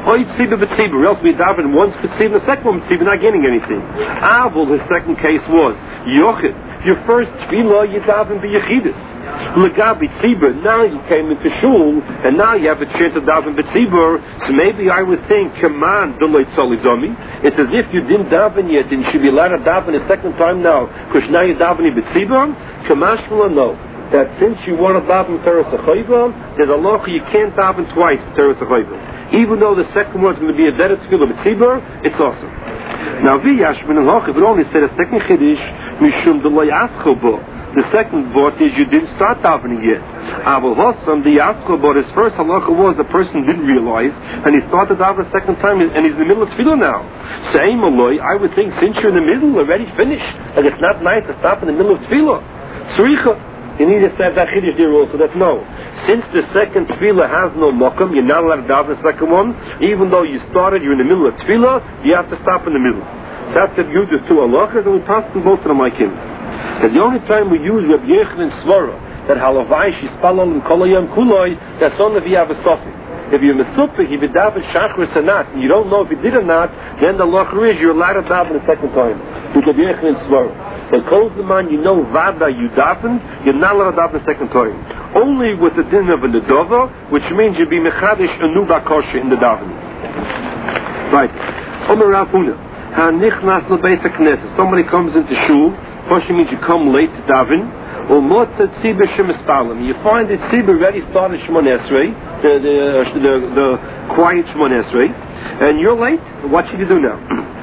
Or tzibur b'tzibur, else we daven once b'tzibur, the second one b'tzibur, not getting anything. Avol, his second case was, Yochid, your first tefillah, you daven b'yechidus. Legabi tzibur, now you came into shul, and now you have a chance of daven b'tzibur, so maybe I would think, come on, d'loi tzolidami. It's as if you didn't daven yet, and you should be allowed to daven a second time now, because now you're davening b'tzibur. Kamashmala, no. That since you want to daven Teres HaChoyva, there's a law you can't daven twice Teres HaChoyva. Even though the second one's going to be a better tefillah b'tzibur, it's awesome. Now, v'yashmin al-hoch, if it only said a second chiddush, mishum d'loi ascho bo. The second vort is you didn't start davening yet. Aval Hossam, the ascho bo, his first halacha was the person didn't realize, and he started daven a second time, and he's in the middle of tefillah now. Same aloi, I would think since you're in the middle, already finished. Like it's not nice to stop in the middle of tefillah. Tzricha. You need to have that chiddush there also. That no, since the second tefillah has no mokum, you're not allowed to daven the second one. Even though you started, you're in the middle of tefillah, you have to stop in the middle. That's the beauty of two halachas, and we pass them both of them like him. Because the only time we use Rabbi Yochanan Svara that halavai shispalal and kolayam kuloi, that's only if you have a suffix. If you're mesupik, if you daven shachris or not, and you don't know if you did or not, then the halacha is you're allowed to daven the second time. With Rabbi Yochanan Svara. But Kolzaman, you know Vada, you daven, you're not allowed to daven the second time. Only with the din of a nedova, which means you be mechadish a nuba kosher in the davening. Right. Omer Rav Huna. Ha-nichnas l'beis ha-knesset. Somebody comes into shul, kosher means you come late to daven, Ulmotza tzibur shemispalem. You find that tzibur already started Shemon Esrei, the quiet Shemon Esrei, and you're late. What should you do now?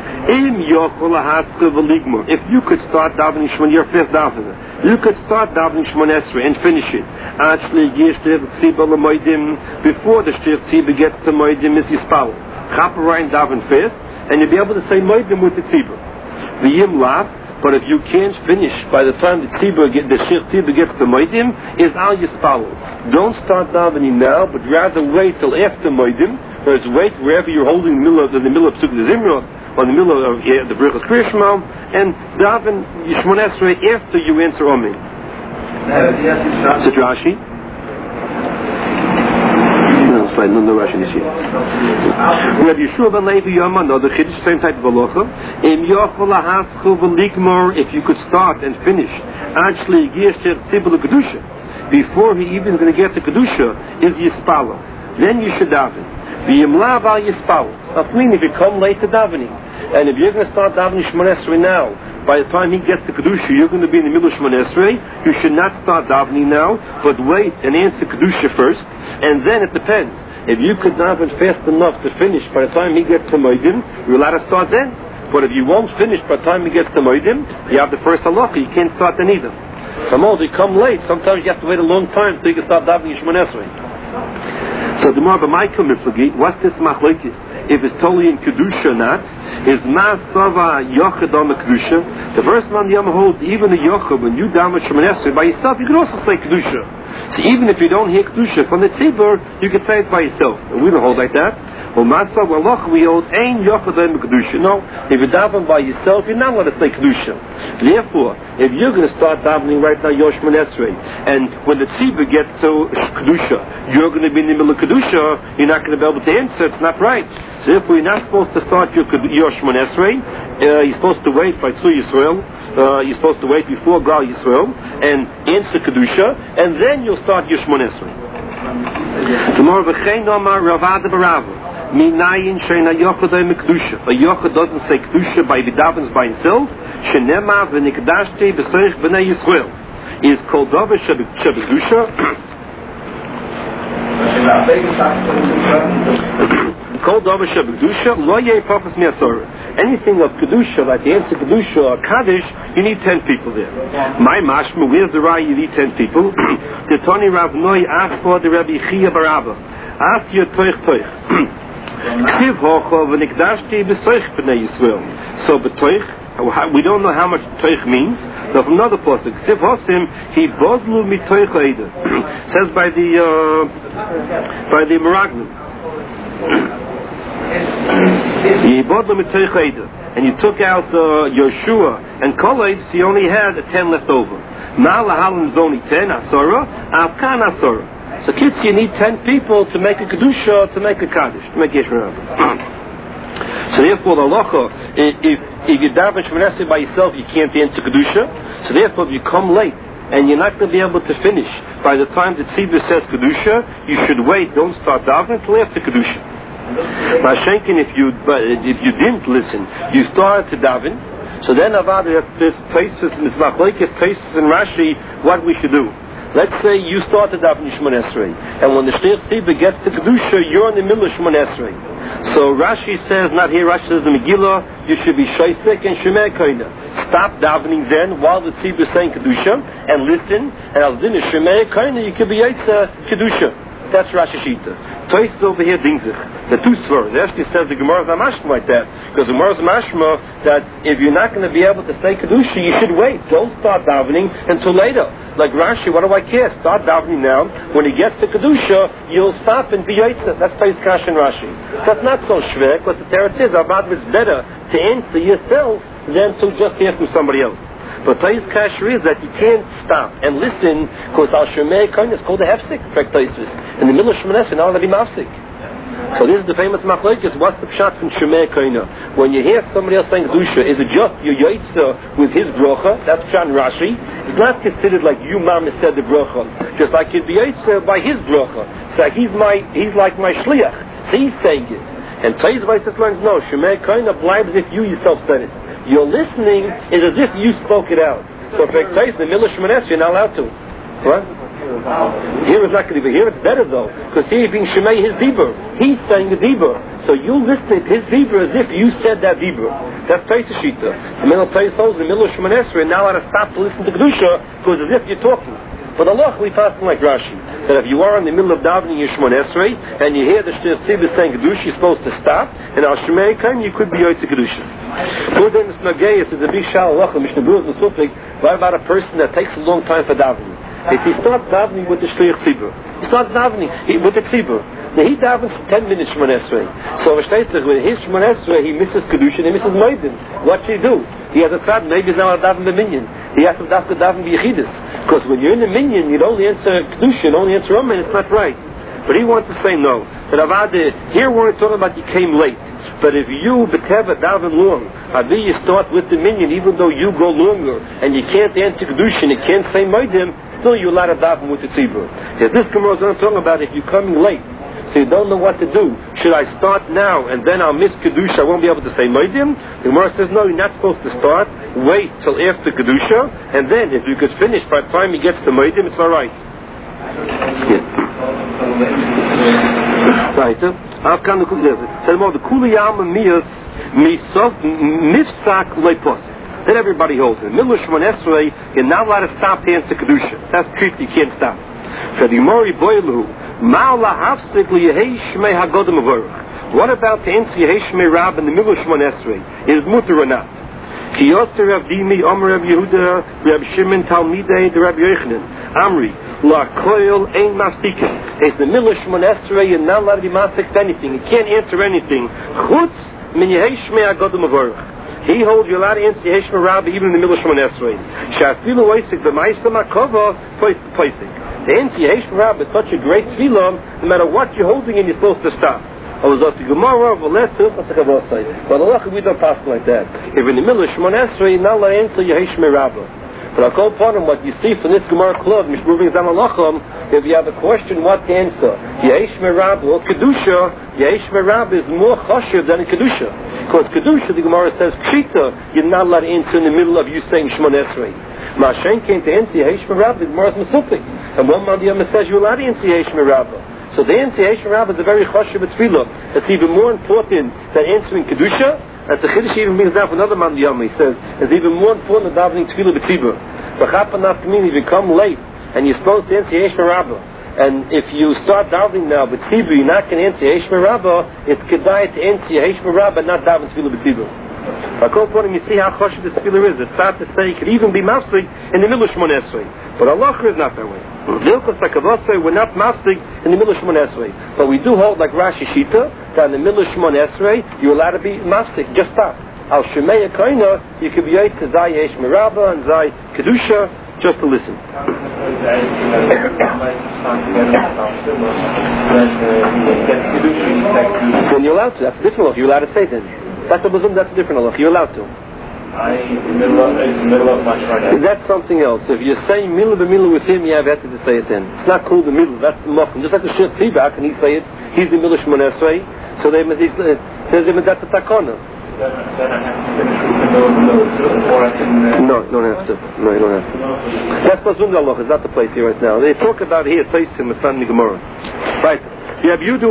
If you could start davening Shemon, your fifth davener, you could start davening Shemon Esrei and finish it. Before the shtir tzibur gets to moedim, is yispal. Chaparayim daven first, and you'll be able to say moedim with the tzibur. V'yim lav. But if you can't finish by the time the shtir tzibur gets to moedim, is al yispal. Don't start davening now, but rather wait till after moedim, or wait wherever you're holding in the middle of Sukkot Zimra, or in the middle of the Berachos Kriya Shema, and daven Shemon Esrei after you answer Omi. Said Rashi. No, it's fine. No Rashi this year. We have Yeshua ben Levi Yom another chiddush, same type of halacha. If you could start and finish, actually before he even going to get to kedusha, is yispala. Then you should daven. V'yimlav al yispal. That means if you come late to davening, and if you're going to start davening Shemon Esrei now, by the time he gets to kedusha, you're going to be in the middle of Shemon Esrei. You should not start davening now, but wait and answer kedusha first, and then it depends. If you could daven fast enough to finish by the time he gets to moedim, you're allowed to start then. But if you won't finish by the time he gets to moedim, you have the first halacha. You can't start then either. Sometimes you come late. Sometimes you have to wait a long time until you can start davening Shemon Esrei. So the more b'maikam miflagi, what's this machlokes? If it's totally in kedusha or not, is ma'asava yochid on the kedusha. The first man the Yom holds even the yochid when you daven Shemon Esrei by yourself, you can also say kedusha. So even if you don't hear kedusha from the tzibur, you can say it by yourself. And we don't hold like that. Well, ma'asav walach we hold ein yochid on the kedusha. No, if you daven by yourself, you're not allowed to say kedusha. Therefore, if you're going to start davening right now Shemon Esrei, and when the tzibur gets to kedusha, you're going to be in the middle of kedusha, you're not going to be able to answer. It's not right. So therefore, you're not supposed to start your Shemon Esrei. You're supposed to wait by Tzur Yisrael. You're supposed to wait before Gal Yisrael and answer kedusha, and then you'll start your Shemon Esrei. Tomorrow, v'chein omar Ravada Barava. Minayin sheina yochadei mekdusha. A yochad doesn't say kedusha by vidavens by himself. Shenema v'nikdashti b'seich b'nei Yisrael. Is called davar shebekdusha. Called davar shebekdusha lo yeh pachas mi'asora. Anything of kedusha, like the answer kedusha or kaddish, you need 10 people there. My mashma, where's the raya? You need 10 people. The Tony Rav Noi asked for the Rabbi Chia Barabba. Ask your toich toich. Ktiv hocha v'nikdashti b'soich b'nei Yisrael. So b'toich, we don't know how much toich means. So from another pasuk, Ktiv hosim he bodlu mitoich eidah. Says by the Meraglim. And you took out Yoshua and Koled, so you only had 10 left over. Now Lahalim is only 10, Asora, Afkan Asora. So kids, you need 10 people to make a kedusha, to make a kaddish, to make Yesh Merabah. So therefore, the halacha, if you daven Shemoneh Esrei by yourself, you can't enter kedusha. So therefore, if you come late and you're not going to be able to finish by the time the tzibur says kedusha, you should wait. Don't start davening until after kedusha. Mashenkin, if you didn't listen, you started to daven. So then, Avad, this places, Mizmachloikis, places in Rashi, what we should do. Let's say you started davening Shemoneh Esrei, and when the Shliach Tzibur gets to kedusha, you're in the middle of Shemoneh Esrei. So Rashi says, not here, Rashi says the Megillah, you should be Shaisek and Shemei Koina. Stop davening then while the Tzibur is saying kedusha, and listen, and al din Shemei Koina, you could be Yaitza kedusha. That's Rashi Shita. Toys over here dingzich. The two svars. Actually says the Gemara is mashma like that, because the Gemara is mashma that if you're not going to be able to say kedusha, you should wait. Don't start davening until later. Like Rashi, what do I care? Start davening now. When he gets to kedusha, you'll stop and be yaitza. That's Toys Kash and Rashi. That's not so shver, because the teretz is about it's better to answer yourself than to just hear from somebody else. But Toys Kasher is that you can't stop and listen, because Al Shemei Koin is called a hefsik. In the middle of Shemoneh Esrei, now let him mafsik. So this is the famous machlokes. What's the pshat from Shemei Koina? When you hear somebody else saying kedusha, is it just your yaitza with his bracha? That's pshat in Rashi. It's not considered like you mama said the bracha, just like you'd be yaitza by his bracha. So he's like my shliach. So he's saying it. And Toys Vaisis learns no. Shemei Koina blibes if you yourself said it. Your listening is as if you spoke it out. So if it's in the middle of Shemoneh Esrei, you're not allowed to. What? Here it's not going to be. Here it's better though, because here you're being Shemei his dibur. He's saying the dibur. So you listen to his dibur as if you said that dibur. That's Toys's Shita. So middle Toys holds in the middle of Shemoneh Esrei, now allowed to stop to listen to kedusha, because as if you're talking. But Allah, we pass like Rashi, that if you are in the middle of davening your Shemoneh Esrei and you hear the Shliach Tzibur saying kedusha, you're supposed to stop, and Al Shemei Koin, you could be yaitza kedusha. Good in the Snagayas is a big shal Allah, Mishnah Berurah the Sufik. What about a person that takes a long time for davening? If he starts davening with the Shliach Tzibur, he starts davening with the Tzibur. Now he davens 10 minutes Shemoneh Esrei. So when his Shemoneh Esrei, he misses kedusha and he misses moedim. What should he do? He has a tzad. Maybe he's not allowed to daven the minyan. He has to daven b'yechidus. Because when you're in the minyan, you don't answer kedusha, you only answer amen. It's not right. But he wants to say no. That avada, here we're talking about you came late. But if you beteva daven long, adi you start with the minyan, even though you go longer and you can't answer kedusha and you can't say moedim, still you're allowed to daven with the tzibur. This Gemara is not talking about if you're coming late, so you don't know what to do. Should I start now and then I'll miss kedusha? I won't be able to say moedim. The Gemara says no, you're not supposed to start. Wait till after kedusha, and then if you could finish by the time he gets to moedim, it's all right. Right. I've come to the kuliyam miyas misof mifsak leipos. Then everybody holds it. Middle of Shemoneh Esrei, you're not allowed to stop to answer kedusha. That's truth. You can't stop. For the Mori Boilu, Ma'ala Hafsik Liyehei Shmei Hagodem Avorach. What about to answer Yehei Shmei Rab in the middle of Shemoneh Esrei? Is mutter or not? Ki Yoser Rav Dimi, Omer Rav Yehuda, Rav Shimon Talmidei, the Rav Yochanan. Amri, La Koil Ein Mafsikin. It's the middle of Shemoneh Esrei, you're not allowed to be mafsik to anything. You can't answer anything. Chutz Min Yehei Shmei Hagodem Avorach. He holds you allowed to answer Yesh Merabah even in the middle of Shemoneh Esrei. Shafilu Oisik b'Ma'aseh Makova Poisik. To answer Yesh Merabah is such a great tefillah, no matter what you're holding in, you're supposed to stop. But Allah, we don't pass like that. If in the middle of Shemoneh Esrei, now I answer Yesh Merabah. But I'll call upon him what you see from this Gemara Klov, Mishmuving Zamalachim, if you have a question, what to answer? Yesh Merabah or Kedusha, Yesh Merabah is more choshev than a Kedusha. Because Kedusha, the Gemara says, Kshita, you're not allowed to answer in the middle of you saying Shemoneh Esrei. Ma'ashen came to answer Yesh Merabah, the Gemara is Mesupik. And one man the other says, you're allowed to answer Yesh Merabah. So the answer Yesh Merabah is a very choshev tefillah. It's even more important than answering Kedusha. As the Chiddush even brings down from another man the Yom, he says, it's even more important than davening tefillah b'tzibur. V'chapanaf k'min, if you come late, and you're supposed to answer Yesh Merabah, and if you start davening now b'tzibur, you're not going to answer Yesh Merabah, it's kedai to answer Yesh Merabah, not daven tefillah b'tzibur. I call upon him, you see how choshev this tefillah is. It's sad to say it could even be mafsik in the middle of Shemoneh Esrei. But Allah is not that way. Hilchos HaKavosei, we're not mafsik in the middle of Shemoneh Esrei. But we do hold like Rashi Shita, that in the middle of Shemoneh Esrei, you're allowed to be mafsik. Just stop. Al Shemei Koina, you could be able to Zay Yesh Merabah and Zay Kedusha, just to listen. Then you're allowed to. That's a different halacha. You're allowed to say then. That's a Muslim. That's a different halacha. You're allowed to. Middle of my shorter. That's something else. If you're saying middle with him, you have to say it then. It's not called the middle. That's the mochem. Just like the Shir Tzibak, and he say it. He's the middle Shmon Esrei. So that's a takona. Then I have to finish with the middle, or I can... No, you don't have to. No, you don't have to. That's Mazun Allah. It's not the place here right now. They talk about here, Taisim, with Family Gemara. Right. You have Yehuda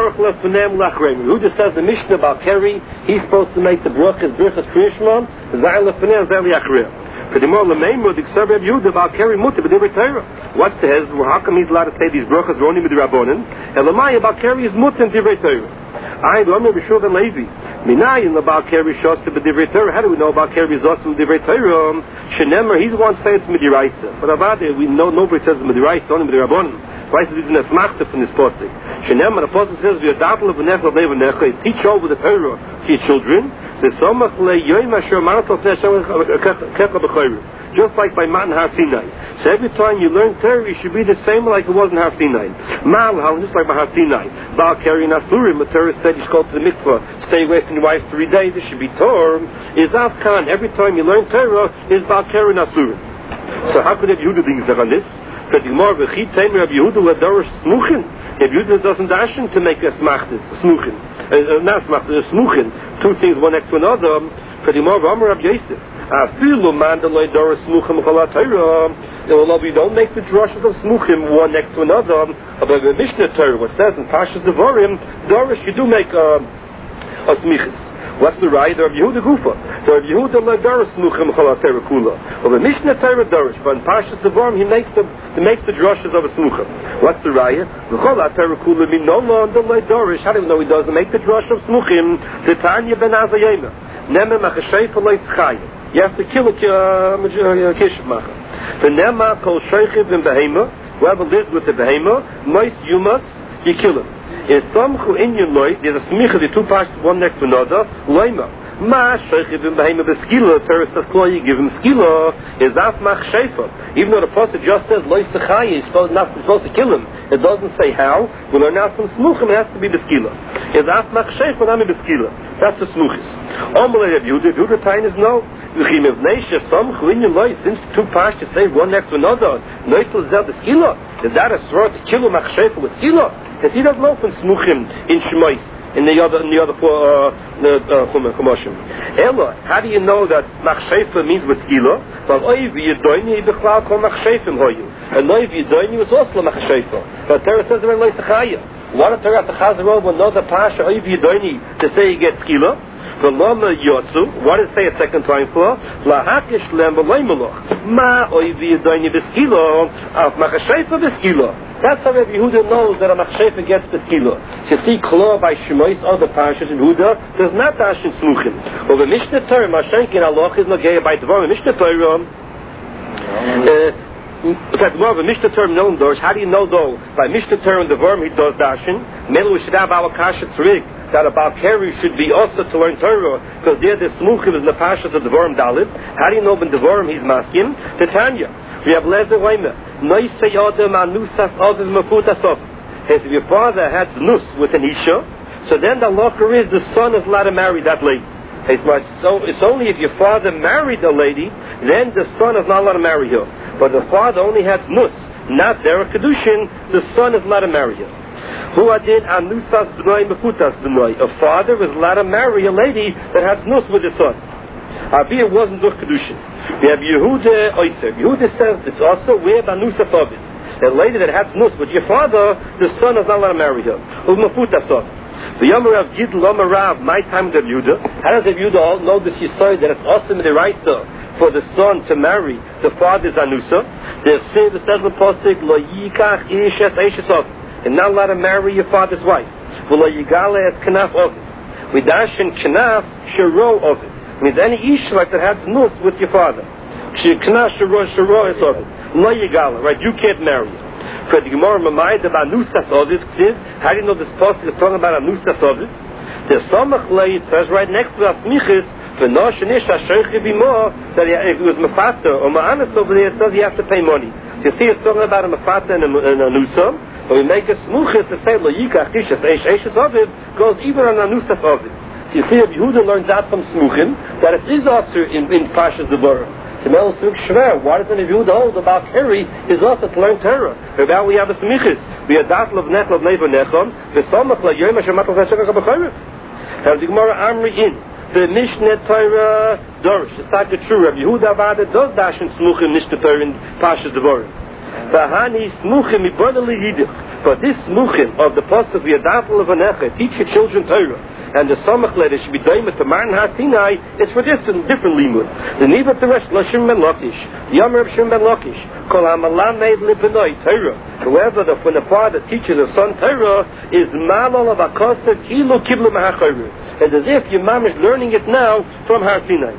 says the Mishnah about Keri, he's supposed to make the brachas Kriyashman, Zayl Lefanem, Zayl Yachreim. For the more Lameimu, the Ksar Reb Yehuda about Keri Mutter, but they were Torah. What's the hezbollah? How come he's allowed to say these brachas only with the Rabbonim? Elamai about Keri is Mutter and Divrei Torah. I don't know B'Shur ben Levi. Minayin about Keri Shossi b'Divrei Torah. How do we know about Keri Zosim b'Divrei Torah? Shenemer, he's the one saying it's Midiraisa. But about it, we know nobody says Midiraisa, only Midirabbonim. Why is it in a smachta from this posik? Shenemer, the posik says, "V'yadapel v'nechel levanecha." Teach over the Torah to your children. The somach le'yoyim asher maratot ne'ashem kecha b'chayru. Just like by Matan Har Sinai. So every time you learn Torah, it should be the same like it was in Har Sinai. Ma'al, just like by Har Sinai. Baal Keri Nasurim, the Torah said you should go to the mikvah, stay away from your wife 3 days. This should be Torah. Is Afkan, every time you learn Torah, is Baal Keri Nasurim. So how could Yehuda things on this? Because the more v'chit tamer of Yehuda with Dorish Smuchin. If Yehuda doesn't dashin to make a smachtis, Smuchin. Not smachtis, Smuchin. Two things, one next to another. For the more Amar of Yosef. Afilu mandalay Dorish Smuchim Chala Torah. Although we don't make the drushes of Smuchim one next to another. But the Mishnah Torah, what says in Pashas Devarim, Dorish, you do make a smichis. What's the right? Of Yehuda Gufa. Of Yehuda la Dorish Smuchim Chala Torah Kula. Of the Mishnah Torah Dorish, but in Pashas Devarim he makes the drushes of a Smuchim. What's the right? V'Chala Torah Kula minola and the Dorish. How do we know he doesn't make the drush of Smuchim? The Tanya ben Azayema. Nemem achashayf le'schayim. You have to kill a kishmacha. The nema kol sheichiv in behema. Whoever lives with the behema, moist yumas, you kill him. In some chu'inyan loy, there's a smicha, the two parts, one next to another, loima. Ma sheichiv in behema b'skila, Torah says, you give him skila, is af mach sheifa. Even though the prophet just says, loy sechai, he's supposed to kill him. It doesn't say how. We'll learn out from smuchim, it has to be b'skila. Is af mach sheifa, nami b'skila. That's the smuchis. Omelay of Yehuda time is no. Since two pashas say one next to another, is that a sword to kill him with skila? Because he doesn't know from smuchim in Shemais in the other four chumashim. Ella, how do you know that machshefa means with skila? But oiv yidoini b'chlal kol machshefim hoyu. And oiv yidoini was also machshefa. But Torah says they're in loisachaya. Why don't Torah have to chazar over another pasha oiv yidoini to say you get skila? The lama yotzu. What does it say a second time for? Lahakish lem v'leimeloch. Ma oivi yidoini b'skilo of machshefa b'skilo. That's how Rabbi Yehuda knows that a machshefa gets the skilo. So you see, klo by Shemais, other parshas in Yehuda does not dash in smuchim. Well, the Mishnah Torah, Mashenkin Aloch is nageya by Dvarim. Mishnah Torah. In fact, more of a Mishnah term known doors. How do you know though? By Mishnah term in the Dvarim he does dashin. Maybe we should have our kasha tzrik that about Keri should be also to learn Torah because there the smuchim is in the pashas of the Dvarim Dalit. How do you know in the Dvarim he's masking? Titania. We have Lezer Weime. If your father had nus with an isha, so then the locker is the son is allowed to marry that lady. So it's only if your father married a lady, then the son is not allowed to marry her. But the father only has nus, not there a kedushin, the son is allowed to marry her. Who did anusas b'noi mefutas b'noi? A father is allowed to marry a lady that has nus with his son. Abiyah wasn't durch kedushin. We have Yehuda Oyser. Yehuda says it's also where anusas of it. A lady that has nus with your father, the son is not allowed to marry her. U'mefutas of it. The Yomer of Gidl Omer Rav, my time of Yehuda. How does Yehuda all know this Yisrael that it's awesome in the right for the son to marry the father's anusa? The says the pasuk lo yikach ish es eishes of. You're not allowed to marry your father's wife. V'lo yigale es kanaf of it. We dash in kanaf shiro of it. Means any ish like that has nus with your father. Kanaf shiro is of it. Lo yigale, right? You can't marry it. For the Gemara Mamai, the Anusas Ovid says, how do you know this pasuk is talking about Anusas Ovid? The Samach Leit says right next to the Asmichis, that if it was mafata or ma'anas over there, it says you have to pay money. So you see, it's talking about a mafata and a nusa. But we make a smuchah to say lo yikach ishas eishes ovid goes even on a nusas ovid. So you see, if Yehuda learns out from smuchim that it is also in Parshas Devarim. So Mel Suk Shver, why doesn't Yehuda hold about Keri is also to learn Torah? About we have a smichis, we have dat of nech of neighbor nechon, v'samach la yom hashem matov hashem b'chayrev. Now the Gemara Amri in the Mishneh Torah Dorish. It's not the true. Rabbi Yehuda Avada does dash in smuchim Mishneh Torah in Parshas Devarim. V'hani smuchim ibodali yidich. But this smuchim of the pasuk v'yadatul v'necha teach your children Torah, and the samach letter should be daimed to man hatinai. It's for this and different limud. The niva teresh lashim ben lakish. The Yom Reb Shimon ben Lakish. Kol hamalamei libenoi Torah. Whoever when the father teaches a son Torah is malol of akosta kilu kiblu mahachayru. It's as if your mom is learning it now from Har Sinai.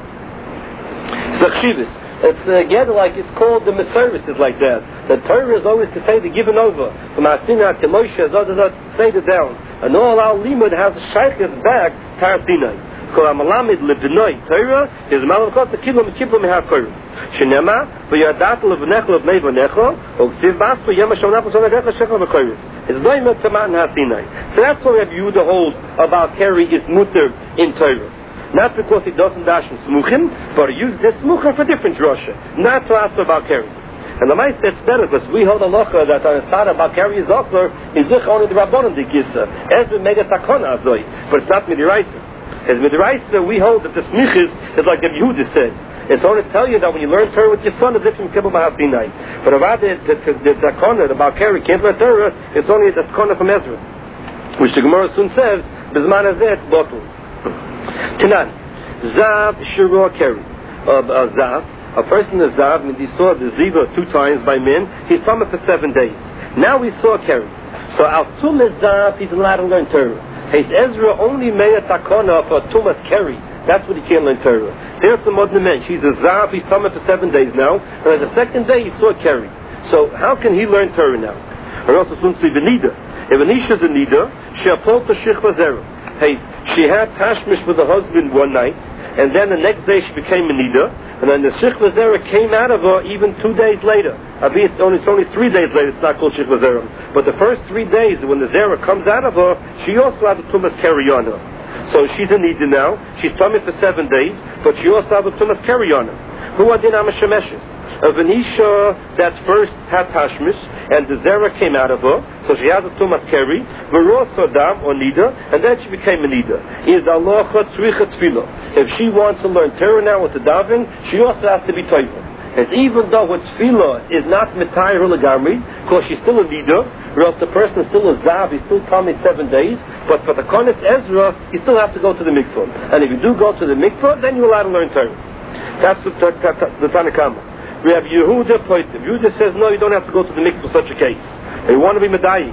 Zachshivus. It's again like it's called the Mesorah is like that. The Torah is always to say the given over. From Har Sinai to Moshe, Zod say it down. And all our limud has shaykhs back to Har Sinai. Kol hamalamid libenoi Torah is malol akosta kilu mahachayru. Shenema v'yadat levnechol v'nei v'nechol u'ksiv baspo yema shonapos v'necha shechol v'koyres. It's going to Taman HaSinai. So that's what Rabbi Yehuda holds about Keri is mutter in Torah. Not because he doesn't dash in smuchim, but he uses this smuchim for different drasha. Not to ask about Keri. And the Maisa it's better because we hold a locha that our start about Keri is also is only the Rabbanon the Gisa. Ezra mega takona azoi, but it's not midiraisa. As midiraisa we hold that the smichis is like Rabbi Yehuda said. It's only to tell you that when you learn Torah with your son, it's different from Kibbutz Mahasinai. But about the Zakona, the Balkari, can't learn Torah, it's only the Zakona from Ezra. Which the Gemara soon says, Bizman Azeh, it's bottle. Tanan, Zav Shiro Keri. Zav, a person is Zav, and he saw the Ziva 2 times by men, he's summoned for 7 days. Now we saw Keri. So Al Tum is Zav, he's allowed to learn Torah. He's Ezra only made a Takona for Tumas Keri. That's what he can't learn Torah. There's some other men. She's a Zav, he's summoned for 7 days now, and on the 2nd day he saw Keri. So how can he learn Torah now? Or also simply Benida. If Anisha's a Nida, she apolta Shichva Zera. Hey, she had Tashmish with her husband one night, and then the next day she became a Nida, and then the Shichva Zera came out of her even 2 days later. It's only 3 days later, it's not called Shichva Zera. But the first 3 days when the Zera comes out of her, she also has a Tumas Keri on her. So she's a Nida now. She's tummy for 7 days, but she also has a Tumas Keri on her. Who are Dinam Shemeshes? A Venisha that first had Tashmish, and the Zera came out of her, so she has a Tumas Keri, Veros Sodam or Nida, and then she became a Nida. Is Allah Tzricha Tfilah. If she wants to learn Torah now with the Davin, she also has to be Toiva. And even though her Tfilah is not Mitayr Lagamri, because she's still a Nida, or else the person is still a Zav, he's still tummy 7 days, but for the Konis Ezra, you still have to go to the mikvah. And if you do go to the mikvah, then you're allowed to learn Torah. That's the Tanakama. We have Yehuda Poitiv. Yehuda says, no, you don't have to go to the mikvah for such a case. And you want to be Medayik.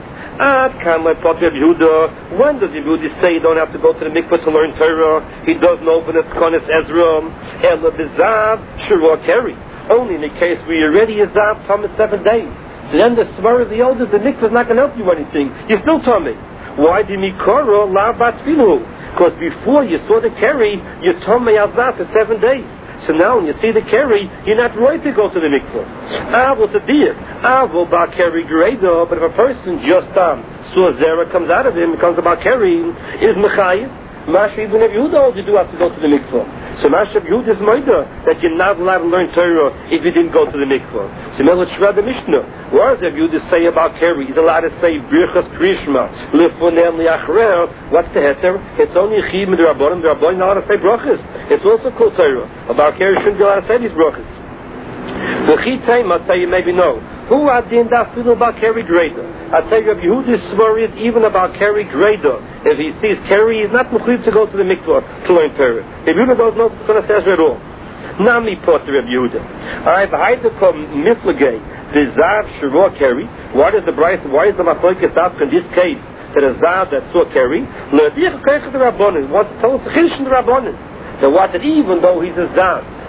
When does Yehuda say you don't have to go to the mikvah to learn Torah? He does know for the Konis Ezra. Ela Bizav Shurah Keri. Only in the case where you're already a Zav, tummy 7 days. So then the Svar of the elders, the mikvah is not going to help you anything. You're still tummy. Why did Mikoro la batfilu? Because before you saw the Keri, you tummy Azat for 7 days. So now when you see the Keri, you're not right to go to the mikvah. Avol Sadiq, Avol ba Keri Greda, but if a person just saw Zera comes out of him, becomes about Keri, is Mechayiv. Masha even if Yehuda, you do have to go to the mikvah. So Masha Yehuda is Maida, that you're not allowed to learn Torah if you didn't go to the mikvah. So Melat Shra the Mishnah, what does Yehuda say about Keri? He's allowed to say Birchas Krishma, Lifunem Liachrel. What's the heter? It's only Chim and the Rabbanim not allowed to say brachas. It's also called Torah. About Keri shouldn't be allowed to say these brachas. The Chitay must say you maybe know. Who are the Indafil about Keri Greda? I tell you, Yehuda's worried even about Keri Greda. If he sees Keri, he's not mechuyev to go to the mikvah to learn Torah. If Yehuda doesn't know what's going to say at all. Nami potter of Yehuda. Alright, the height of Miflagay, the Zav Shurah Keri. Why is the Machlokes up in this case that a Zav that saw Keri? L'adich keicha the Rabbanim. Wants to tell us the Chiddush in the Rabbanim. So what that even though he's a Zav,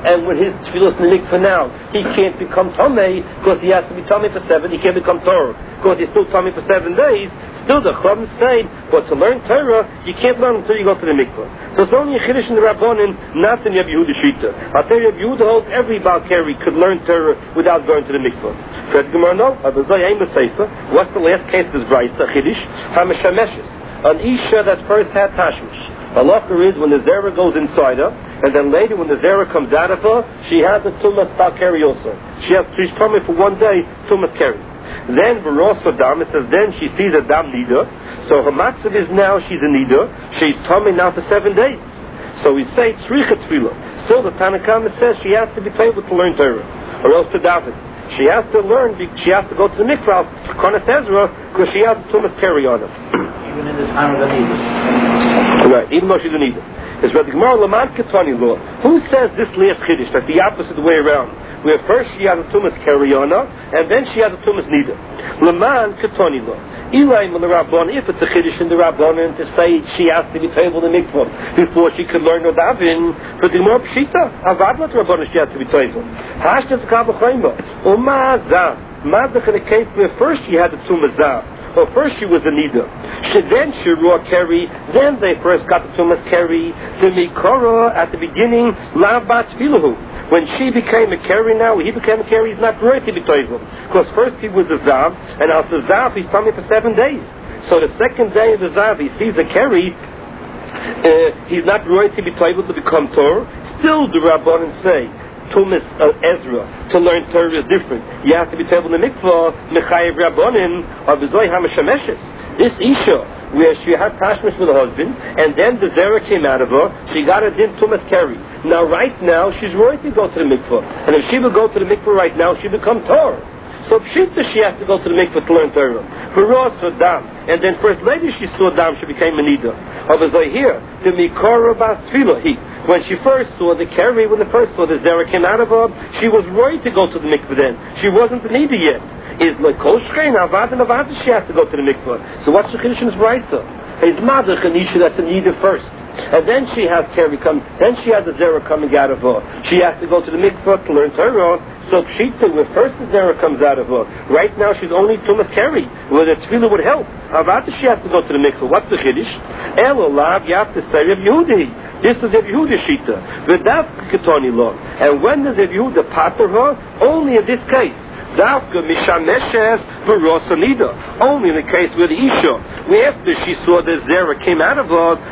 and with his tefillos in the mikveh now, he can't become Tomei, because he has to be Tomei for 7, he can't become Torah, because he's still Tomei for 7 days. Still the Chum is saying, but to learn Torah, you can't learn until you go to the mikveh. So it's only a Chiddush in the Rabbanim, not in Rabbi Yehuda Shita. I'll tell you, Rabbi Yehuda holds every Baal Keri could learn Torah without going to the mikveh. Fred Gemara, no. What's the last case of this Brayta, Chiddush? HaMeshameshes. An Isha that first had Tashmish. Halacha is when the Zerah goes inside her, and then later when the Zerah comes out of her, she has the Tumas Baal Keri also. She's coming for one day, Tumas Keri. Then Baros Dam, it says then she sees a Dam Nida. So her matzav is now she's a Nida. She's Tomei now for 7 days. So we say Tzricha Tefillah. Still the Tanakhama says she has to be able to learn Torah, or else to daven. She has to learn, she has to go to the mikvah, Konas Ezra, because she has Tumas Keri on her. Even in the time of the Nida. Right, even though she's a Nida. It's Rabbi Gemara Laman Ketani law. Who says this last Chiddush, that's the opposite way around? Where first she has a Tumas Keri on her, and then she has a Tumas Nida. Laman Ketani law. Eli the Rabban, if it's a Chiddush in the Rabbanon to say she has to be table in the mikvah before she can learn no davin, for the more pshita, avadlat Rabbanon she has to be table. Hashtas Kabachayma. Umazah. Mazach in a case where first she had the Tumas Zah. Well, first she was a Nida. Then she raw Keri. Then they first got the Tumas Keri. The Mikora at the beginning, Labat Filahu. When she became a Keri now, he became a Keri, he's not right to be Toivel. Because first he was a Zav, and after Zav he's coming for 7 days. So the second day of the Zav, he sees a Keri, he's not right to be Toivel to become Torah. Still the Rabbanan say, Tumas Ezra, to learn Torah is different. You have to be table in the mikvah, Mechayev Rabbanim, or B'zoi HaMeshameshes. This Isha, where she had Tashmish with her husband, and then the Zerah came out of her, she got a din Tumas Keri. Now, right now, she's ready to go to the mikvah. And if she will go to the mikvah right now, she become Torah. So Pshita, she has to go to the mikvah to learn Torah. Baros or Dam. And then first later she saw Dam, she became a Nida. Obviously here, the Mikora Bas Tefillah, when she first saw the Keri, when the first saw the Zerah came out of her, she was ready to go to the mikvah then. She wasn't a Nida yet. Is like Koshchein, Avad and Avad, she has to go to the mikvah. So what's the Chiddush in this Brayta? His mother, Kanisha, that's a Nida first. And then she has Keri come, then she has the Zerah coming out of her. She has to go to the mikvah to learn Torah. So Pshita, where first the Zerah comes out of her, right now she's only Tumas Keri, where the Tefillah would help. Avad, she has to go to the mikvah. What's the Chiddush? Elolav, you have to say Rav Yehudi. This is Rav Yehuda Shita. V'dav Ketoni law. And when does Rav Yehuda pater her? Only in this case. Davka Mishameshes Baros Nida. Only in the case where the Isha, where after she saw the Zerah came out of her,